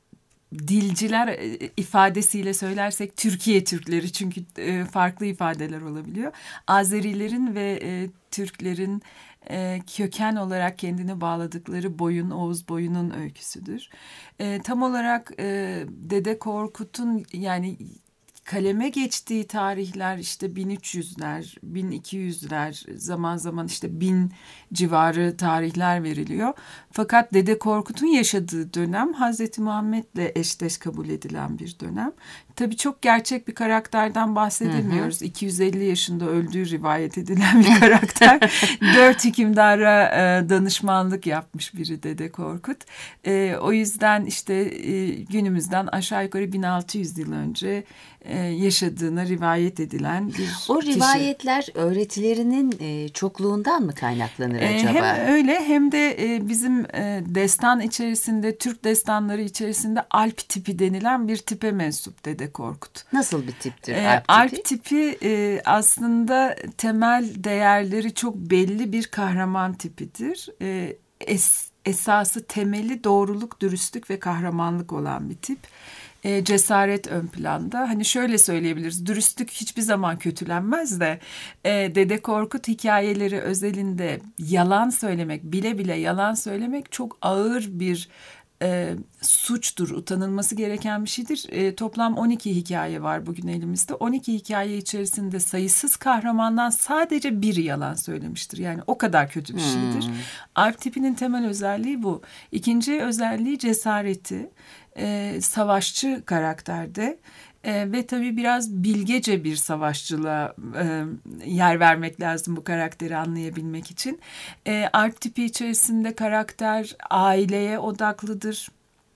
dilciler ifadesiyle söylersek Türkiye Türkleri, çünkü farklı ifadeler olabiliyor. Azerilerin ve e, Türklerin e, köken olarak kendini bağladıkları boyun, Oğuz boyunun öyküsüdür. E, tam olarak e, Dede Korkut'un yani kaleme geçtiği tarihler işte bin üç yüzler, bin iki yüzler, zaman zaman işte bin civarı tarihler veriliyor. Fakat Dede Korkut'un yaşadığı dönem Hazreti Muhammed'le eşdeş kabul edilen bir dönem. Tabii çok gerçek bir karakterden bahsedemiyoruz. Hı hı. iki yüz elli yaşında öldüğü rivayet edilen bir karakter. Dört hükümdara e, danışmanlık yapmış biri Dede Korkut. E, o yüzden işte e, günümüzden aşağı yukarı bin altı yüz yıl önce e, yaşadığına rivayet edilen bir o kişi. rivayetler öğretilerinin e, çokluğundan mı kaynaklanır e, acaba? Hem öyle hem de e, bizim e, destan içerisinde, Türk destanları içerisinde Alp tipi denilen bir tipe mensup Dede Korkut. Nasıl bir tiptir e, Alp tipi? Alp tipi e, aslında temel değerleri çok belli bir kahraman tipidir. E, es, esası temeli doğruluk, dürüstlük ve kahramanlık olan bir tip. E, cesaret ön planda. Hani şöyle söyleyebiliriz. Dürüstlük hiçbir zaman kötülenmez de e, Dede Korkut hikayeleri özelinde yalan söylemek, bile bile yalan söylemek çok ağır bir e, suçtur. Utanılması gereken bir şeydir. E, toplam on iki hikaye var bugün elimizde. on iki hikaye içerisinde sayısız kahramandan sadece biri yalan söylemiştir. Yani o kadar kötü bir şeydir. Hmm. Alp tipinin temel özelliği bu. İkinci özelliği cesareti. E, savaşçı karakterde e, ve tabii biraz bilgece bir savaşçılığa e, yer vermek lazım bu karakteri anlayabilmek için. E, Alp tipi içerisinde karakter aileye odaklıdır.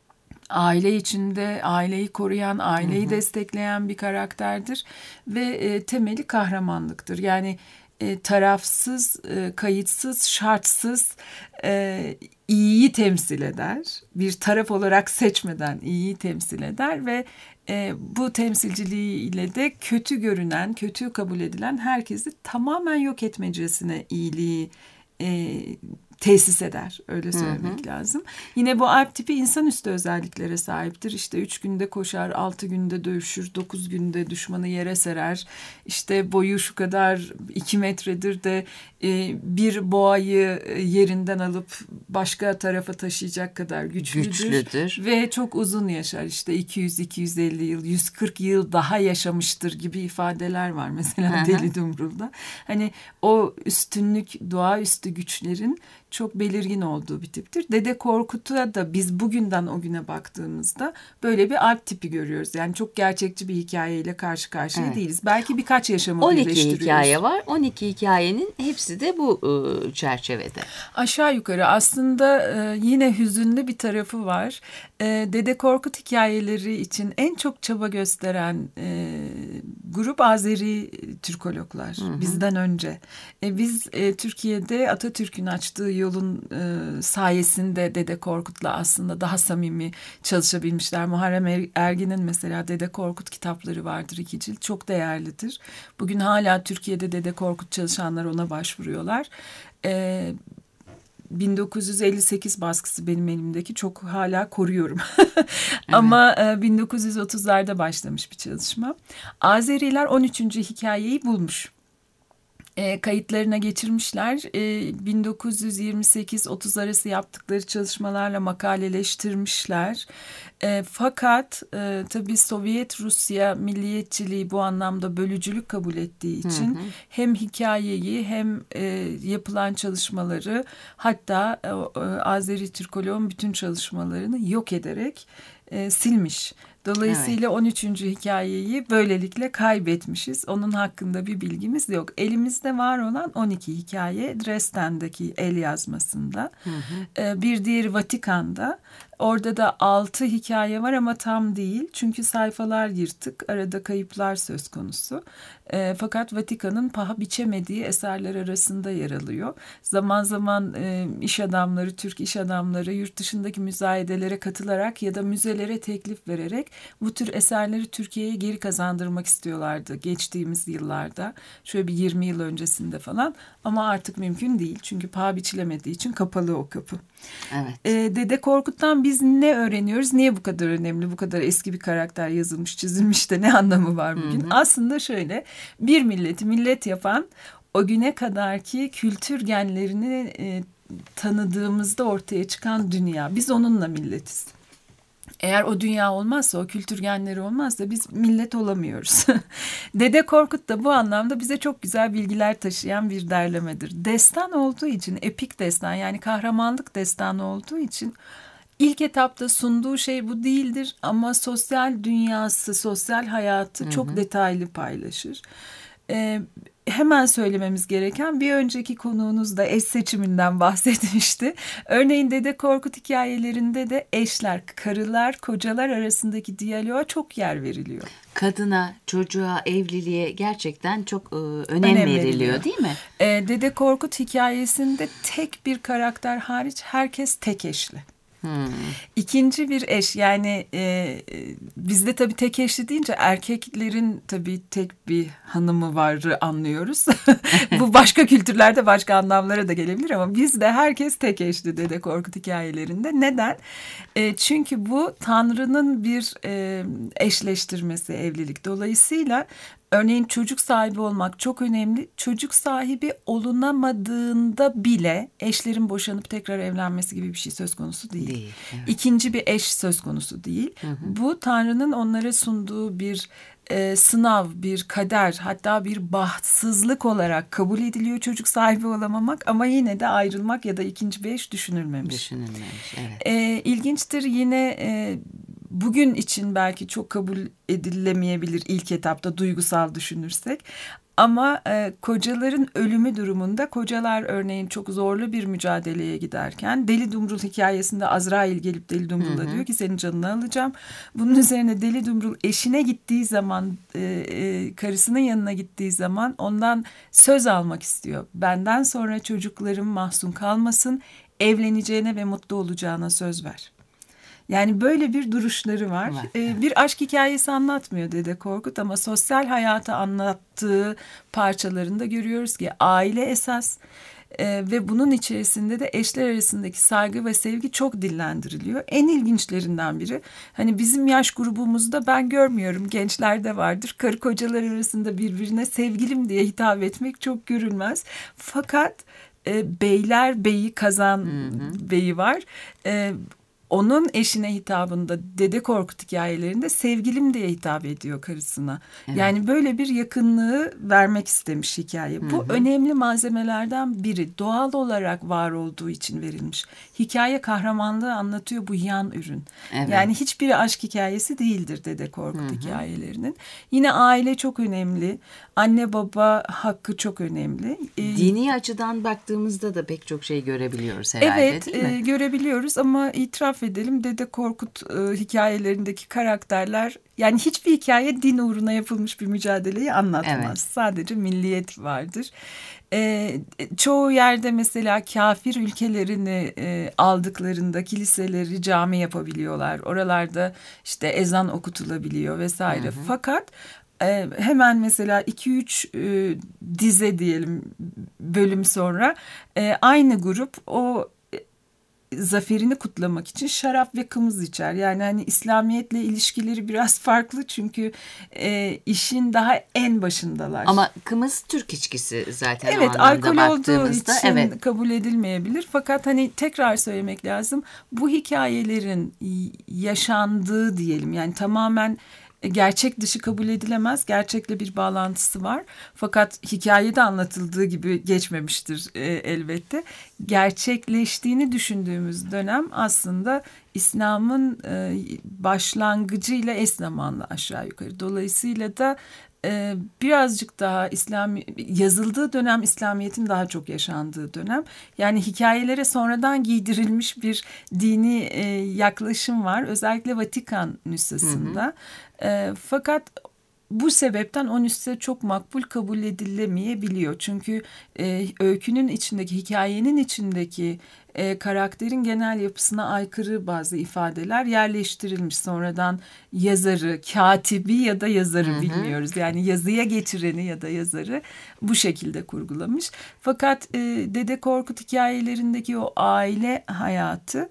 Aile içinde aileyi koruyan, aileyi hı hı. destekleyen bir karakterdir ve e, temeli kahramanlıktır. Yani e, tarafsız, e, kayıtsız, şartsız e, iyiyi temsil eder. Bir taraf olarak seçmeden iyiyi temsil eder ve e, bu temsilciliğiyle de kötü görünen, kötü kabul edilen herkesi tamamen yok etmecesine iyiliği e, tesis eder. Öyle söylemek hı hı. lazım. Yine bu Alp tipi insanüstü özelliklere sahiptir. İşte üç günde koşar, altı günde dövüşür, dokuz günde düşmanı yere serer. İşte boyu şu kadar iki metredir de e, bir boğayı yerinden alıp başka tarafa taşıyacak kadar güçlüdür. güçlüdür. Ve çok uzun yaşar. İşte iki yüz iki yüz elli yıl, yüz kırk yıl daha yaşamıştır gibi ifadeler var mesela hı hı. Deli Dumrul'da. Hani o üstünlük, doğaüstü güçlerin çok belirgin olduğu bir tiptir. Dede Korkut'a da biz bugünden o güne baktığımızda böyle bir Alp tipi görüyoruz. Yani çok gerçekçi bir hikayeyle karşı karşıya evet. değiliz. Belki birkaç yaşamı birleştiriyoruz. on iki hikaye var. on iki hikayenin hepsi de bu ıı, çerçevede. Aşağı yukarı aslında e, yine hüzünlü bir tarafı var. E, Dede Korkut hikayeleri için en çok çaba gösteren e, grup Azeri Türkologlar. Hı hı. Bizden önce. E, biz e, Türkiye'de Atatürk'ün açtığı yolun e, sayesinde Dede Korkut'la aslında daha samimi çalışabilmişler. Muharrem Ergin'in mesela Dede Korkut kitapları vardır, iki cilt. Çok değerlidir. Bugün hala Türkiye'de Dede Korkut çalışanlar ona başvuruyorlar. E, bin dokuz yüz elli sekiz baskısı benim elimdeki, çok hala koruyorum. Ama e, bin dokuz yüz otuzlarda başlamış bir çalışma. Azeriler on üçüncü hikayeyi bulmuş. E, kayıtlarına geçirmişler. E, bin dokuz yüz yirmi sekiz otuz arası yaptıkları çalışmalarla makaleleştirmişler. E, fakat e, tabii Sovyet Rusya milliyetçiliği bu anlamda bölücülük kabul ettiği için hı hı. hem hikayeyi hem e, yapılan çalışmaları, hatta e, Azeri Türkoloğun bütün çalışmalarını yok ederek e, silmiş. Dolayısıyla evet. on üçüncü hikayeyi böylelikle kaybetmişiz. Onun hakkında bir bilgimiz yok. Elimizde var olan on iki hikaye Dresden'deki el yazmasında. Hı hı. Bir diğeri Vatikan'da. Orada da altı hikaye var ama tam değil. Çünkü sayfalar yırtık. Arada kayıplar söz konusu. E, fakat Vatikan'ın paha biçemediği eserler arasında yer alıyor. Zaman zaman e, iş adamları, Türk iş adamları yurt dışındaki müzayedelere katılarak ya da müzelere teklif vererek bu tür eserleri Türkiye'ye geri kazandırmak istiyorlardı geçtiğimiz yıllarda. Şöyle bir yirmi yıl öncesinde falan. Ama artık mümkün değil. Çünkü paha biçilemediği için kapalı o kapı. Evet. E, Dede Korkut'tan biz ne öğreniyoruz? Niye bu kadar önemli? Bu kadar eski bir karakter yazılmış, çizilmiş de ne anlamı var bugün? Hı hı. Aslında şöyle, bir milleti millet yapan o güne kadarki kültür genlerini e, tanıdığımızda ortaya çıkan dünya. Biz onunla milletiz. Eğer o dünya olmazsa, o kültür genleri olmazsa biz millet olamıyoruz. Dede Korkut da bu anlamda bize çok güzel bilgiler taşıyan bir derlemedir. Destan olduğu için, epik destan, yani kahramanlık destanı olduğu için İlk etapta sunduğu şey bu değildir ama sosyal dünyası, sosyal hayatı hı hı. çok detaylı paylaşır. Ee, hemen söylememiz gereken, bir önceki konuğunuz da eş seçiminden bahsetmişti. Örneğin Dede Korkut hikayelerinde de eşler, karılar, kocalar arasındaki diyaloğa çok yer veriliyor. Kadına, çocuğa, evliliğe gerçekten çok e, önem, önem veriliyor, veriliyor değil mi? Ee, Dede Korkut hikayesinde tek bir karakter hariç herkes tek eşli. Hmm. İkinci bir eş, yani e, bizde tabii tek eşli deyince erkeklerin tabii tek bir hanımı varı anlıyoruz. Bu başka kültürlerde başka anlamlara da gelebilir ama bizde herkes tek eşli Dede Korkut hikayelerinde. Neden? E, çünkü bu Tanrı'nın bir e, eşleştirmesi evlilik. Dolayısıyla örneğin çocuk sahibi olmak çok önemli. Çocuk sahibi olunamadığında bile eşlerin boşanıp tekrar evlenmesi gibi bir şey söz konusu değil. değil evet. İkinci bir eş söz konusu değil. Hı hı. Bu Tanrı'nın onlara sunduğu bir e, sınav, bir kader, hatta bir bahtsızlık olarak kabul ediliyor çocuk sahibi olamamak, ama yine de ayrılmak ya da ikinci bir eş düşünülmemiş. Düşünülmemiş, evet. E, ilginçtir yine... E, Bugün için belki çok kabul edilemeyebilir ilk etapta duygusal düşünürsek. Ama e, kocaların ölümü durumunda, kocalar örneğin çok zorlu bir mücadeleye giderken, Deli Dumrul hikayesinde Azrail gelip Deli Dumrul'a diyor ki senin canını alacağım. Bunun üzerine Deli Dumrul eşine gittiği zaman, e, e, karısının yanına gittiği zaman ondan söz almak istiyor. Benden sonra çocuklarım mahzun kalmasın, evleneceğine ve mutlu olacağına söz ver. Yani böyle bir duruşları var. var. Ee, bir aşk hikayesi anlatmıyor Dede Korkut ama sosyal hayatı anlattığı parçalarında görüyoruz ki aile esas e, ve bunun içerisinde de eşler arasındaki saygı ve sevgi çok dillendiriliyor. En ilginçlerinden biri, hani bizim yaş grubumuzda ben görmüyorum, gençlerde vardır. Karı kocalar arasında birbirine sevgilim diye hitap etmek çok görülmez. Fakat e, Beyler Beyi, Kazan hı hı. Beyi var. E, Onun eşine hitabında Dede Korkut hikayelerinde sevgilim diye hitap ediyor karısına. Evet. Yani böyle bir yakınlığı vermek istemiş hikaye. Hı hı. Bu önemli malzemelerden biri. Doğal olarak var olduğu için verilmiş. Hikaye kahramanlığı anlatıyor, bu yan ürün. Evet. Yani hiçbiri aşk hikayesi değildir Dede Korkut hı hı. hikayelerinin. Yine aile çok önemli. Anne baba hakkı çok önemli. Dini açıdan baktığımızda da pek çok şey görebiliyoruz herhalde, evet, değil mi? Evet e, görebiliyoruz ama itiraf edelim, Dede Korkut e, hikayelerindeki karakterler, yani hiçbir hikaye din uğruna yapılmış bir mücadeleyi anlatmaz. Evet. Sadece milliyet vardır. E, çoğu yerde mesela kafir ülkelerini e, aldıklarında kiliseleri cami yapabiliyorlar. Oralarda işte ezan okutulabiliyor vesaire. Hı hı. Fakat e, hemen mesela iki üç e, dize diyelim bölüm sonra e, aynı grup o zaferini kutlamak için şarap ve kımız içer. Yani hani İslamiyet'le ilişkileri biraz farklı çünkü e, işin daha en başındalar. Ama kımız Türk içkisi zaten. Evet, o anlamda alkol olduğu için evet. kabul edilmeyebilir. Fakat hani tekrar söylemek lazım. Bu hikayelerin yaşandığı diyelim, yani tamamen gerçek dışı kabul edilemez. Gerçekle bir bağlantısı var. Fakat hikayede anlatıldığı gibi geçmemiştir e, elbette. Gerçekleştiğini düşündüğümüz dönem aslında İslam'ın e, başlangıcıyla eş zamanlı aşağı yukarı. Dolayısıyla da Ee, birazcık daha İslam yazıldığı dönem İslamiyet'in daha çok yaşandığı dönem. Yani hikayelere sonradan giydirilmiş bir dini e, yaklaşım var. Özellikle Vatikan nüshasında. Hı hı. E, fakat bu sebepten o nüsha çok makbul kabul edilemeyebiliyor. Çünkü e, öykünün içindeki, hikayenin içindeki e, karakterin genel yapısına aykırı bazı ifadeler yerleştirilmiş. Sonradan yazarı, katibi ya da yazarı hı hı. bilmiyoruz. Yani yazıya getireni ya da yazarı bu şekilde kurgulamış. Fakat e, Dede Korkut hikayelerindeki o aile hayatı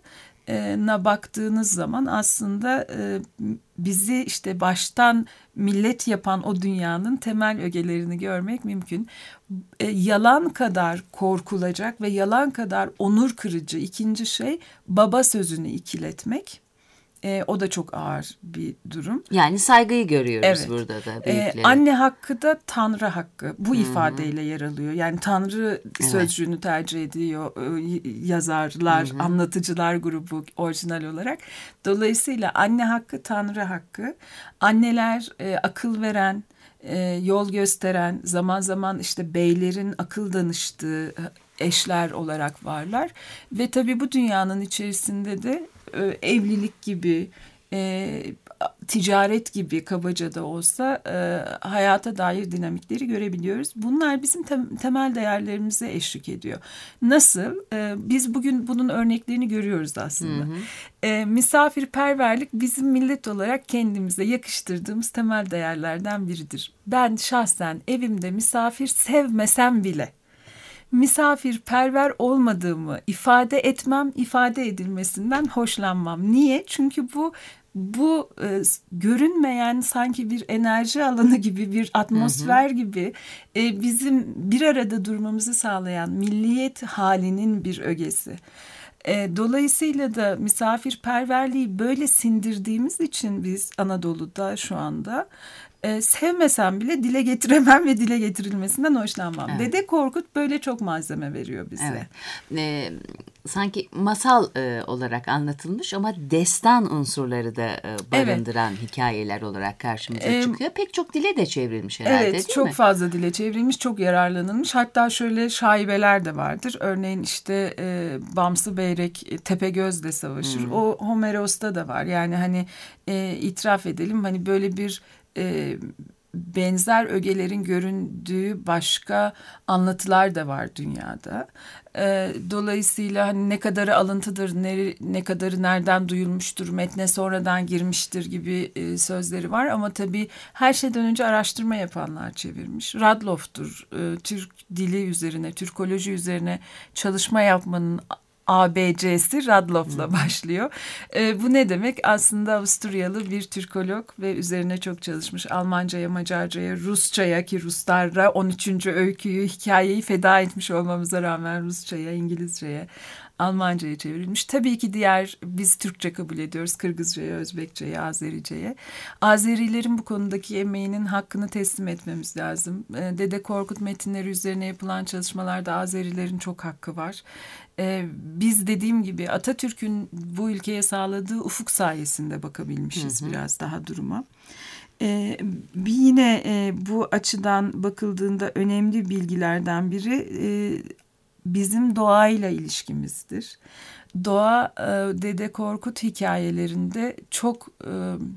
na baktığınız zaman aslında e, bizi işte baştan millet yapan o dünyanın temel ögelerini görmek mümkün. E, yalan kadar korkulacak ve yalan kadar onur kırıcı ikinci şey baba sözünü ikiletmek. E, o da çok ağır bir durum. Yani saygıyı görüyoruz evet. burada da. E, anne hakkı da Tanrı hakkı. Bu Hı-hı. ifadeyle yer alıyor. Yani Tanrı evet. sözcüğünü tercih ediyor e, yazarlar, Hı-hı. anlatıcılar grubu orijinal olarak. Dolayısıyla anne hakkı Tanrı hakkı. Anneler e, akıl veren, e, yol gösteren, zaman zaman işte beylerin akıl danıştığı eşler olarak varlar. Ve tabii bu dünyanın içerisinde de evlilik gibi, e, ticaret gibi kabaca da olsa e, hayata dair dinamikleri görebiliyoruz. Bunlar bizim tem- temel değerlerimize eşlik ediyor. Nasıl? E, biz bugün bunun örneklerini görüyoruz aslında. Hı hı. E, misafirperverlik bizim millet olarak kendimize yakıştırdığımız temel değerlerden biridir. Ben şahsen evimde misafir sevmesem bile misafirperver olmadığımı ifade etmem, ifade edilmesinden hoşlanmam. Niye? Çünkü bu bu e, görünmeyen sanki bir enerji alanı gibi, bir atmosfer hı hı. gibi e, bizim bir arada durmamızı sağlayan milliyet halinin bir ögesi. E, dolayısıyla da misafirperverliği böyle sindirdiğimiz için biz Anadolu'da şu anda Ee, sevmesem bile dile getiremem ve dile getirilmesinden hoşlanmam. Evet. Dede Korkut böyle çok malzeme veriyor bize. Evet. Ee, sanki masal e, olarak anlatılmış ama destan unsurları da e, barındıran evet. hikayeler olarak karşımıza ee, çıkıyor. Pek çok dile de çevrilmiş herhalde evet, değil mi? Evet, çok fazla dile çevrilmiş, çok yararlanılmış. Hatta şöyle şaibeler de vardır. Örneğin işte e, Bamsı Beyrek Tepegöz'le savaşır. Hmm. O Homeros'ta da var. Yani hani e, itiraf edelim, hani böyle bir E, benzer ögelerin göründüğü başka anlatılar da var dünyada. E, dolayısıyla hani ne kadarı alıntıdır, ne, ne kadarı nereden duyulmuştur, metne sonradan girmiştir gibi e, sözleri var. Ama tabii her şeyden önce araştırma yapanlar çevirmiş. Radloff'tur, e, Türk dili üzerine, Türkoloji üzerine çalışma yapmanın A B C'si Radloff'la hmm. başlıyor. E, bu ne demek? Aslında Avusturyalı bir Türkolog ve üzerine çok çalışmış. Almanca'ya, Macarca'ya, Rusça'ya, ki Ruslarla on üçüncü öyküyü, hikayeyi feda etmiş olmamıza rağmen Rusça'ya, İngilizce'ye, Almanca'ya çevrilmiş. Tabii ki diğer, biz Türkçe kabul ediyoruz. Kırgızca'ya, Özbekçe'ye, Azerice'ye. Azerilerin bu konudaki emeğinin hakkını teslim etmemiz lazım. Dede Korkut metinleri üzerine yapılan çalışmalarda Azerilerin çok hakkı var. Biz dediğim gibi Atatürk'ün bu ülkeye sağladığı ufuk sayesinde bakabilmişiz hı hı. biraz daha duruma. Ee, bir yine e, bu açıdan bakıldığında önemli bilgilerden biri e, bizim doğayla ilişkimizdir. Doğa e, Dede Korkut hikayelerinde çok e,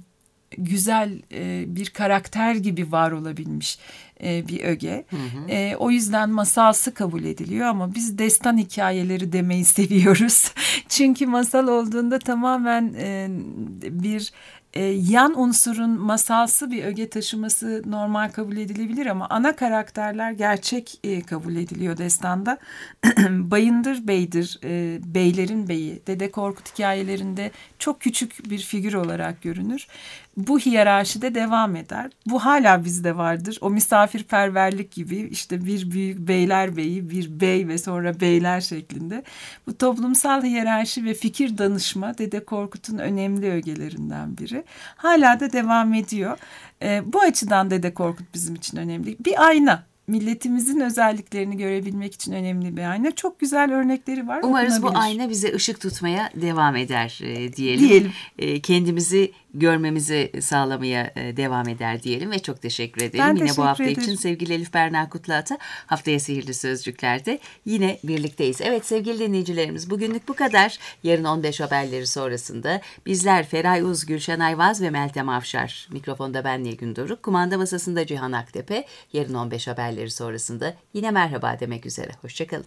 güzel e, bir karakter gibi var olabilmiş e, bir öge. Hı hı. E, o yüzden masalsı kabul ediliyor ama biz destan hikayeleri demeyi seviyoruz. Çünkü masal olduğunda tamamen e, bir e, yan unsurun masalsı bir öge taşıması normal kabul edilebilir ama ana karakterler gerçek e, kabul ediliyor destanda. Bayındır Bey'dir, e, beylerin beyi. Dede Korkut hikayelerinde çok küçük bir figür olarak görünür. Bu hiyerarşide devam eder. Bu hala bizde vardır. O misafirperverlik gibi işte bir büyük beyler beyi, bir bey ve sonra beyler şeklinde. Bu toplumsal hiyerarşi ve fikir danışma Dede Korkut'un önemli ögelerinden biri. Hala da devam ediyor. E, bu açıdan Dede Korkut bizim için önemli. Bir ayna. Milletimizin özelliklerini görebilmek için önemli bir ayna. Çok güzel örnekleri var. Umarız bu okunabilir. ayna bize ışık tutmaya devam eder e, diyelim. Diyelim. E, kendimizi görmemizi sağlamaya e, devam eder diyelim ve çok teşekkür ederim. Ben yine teşekkür bu hafta ederim. için sevgili Elif Berna Kutluat'a haftaya Sihirli Sözcükler'de yine birlikteyiz. Evet sevgili dinleyicilerimiz, bugünlük bu kadar. Yarın on beş haberleri sonrasında bizler Feray Uz, Gülşen Ayvaz ve Meltem Avşar. Mikrofonda ben Nilgün Doruk. Kumanda masasında Cihan Aktepe. Yarın on beş haberleri sonrasında yine merhaba demek üzere. Hoşçakalın.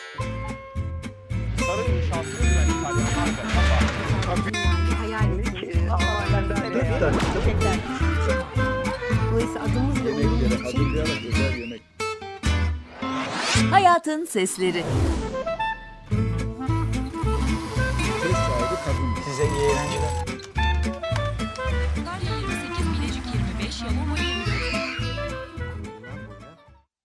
Hayatın Sesleri. Size iyi eğlenceler.